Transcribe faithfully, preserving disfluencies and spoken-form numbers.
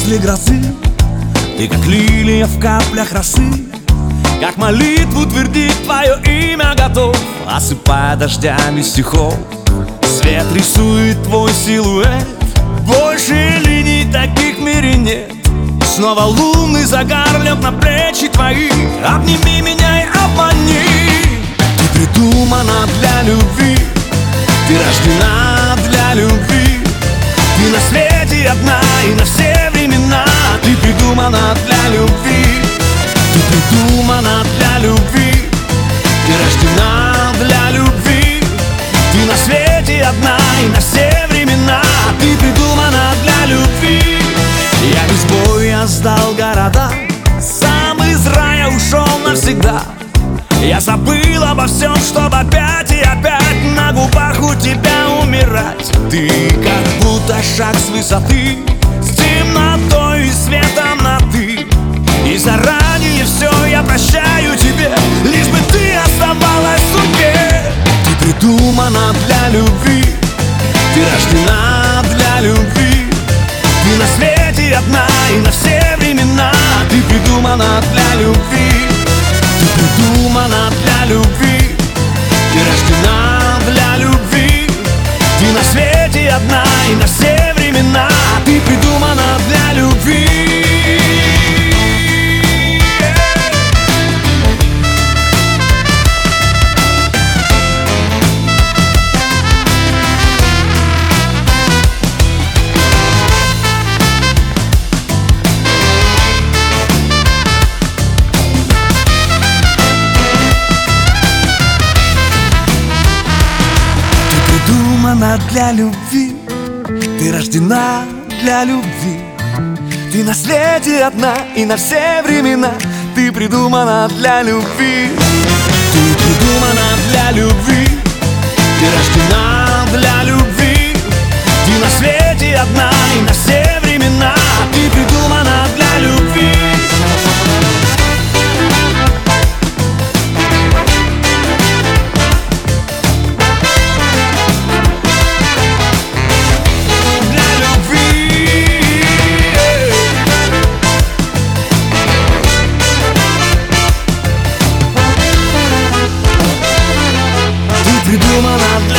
после грозы. Ты как лилия в каплях росы, как молитву твердит твое имя готов, осыпая дождями стихов. Свет рисует твой силуэт, больше линий таких в мире нет. Снова лунный загар лег на плечи твои. Обними меня и обмани. Ты придумана для любви, ты рождена для любви. Ты на свете одна и на все времена. Ты придумана для любви, ты придумана для любви. Ты рождена для любви. Ты на свете одна и на все времена. Ты придумана для любви. Я без боя сдал города, сам из рая ушел навсегда. Я забыл обо всем, чтобы опять и опять на губах у тебя умирать. Ты как будто шаг с высоты, с темнотой и светом на ты. И заранее все я прощаю тебе, лишь бы ты оставалась в судьбе. Ты придумана для любви, ты рождена для любви. Ты на свете одна и на все времена. Ты придумана для любви, ты придумана для любви. Ты рождена для любви. Ты на свете одна и на все времена. Ты придумана для любви. Придумана для любви, ты рождена для любви. Ты на свете одна и на все времена. Ты придумана для любви, ты придумана для любви. Ты рождена для любви. Ты на свете одна и на все времена. Ты придумана для любви. Придумана для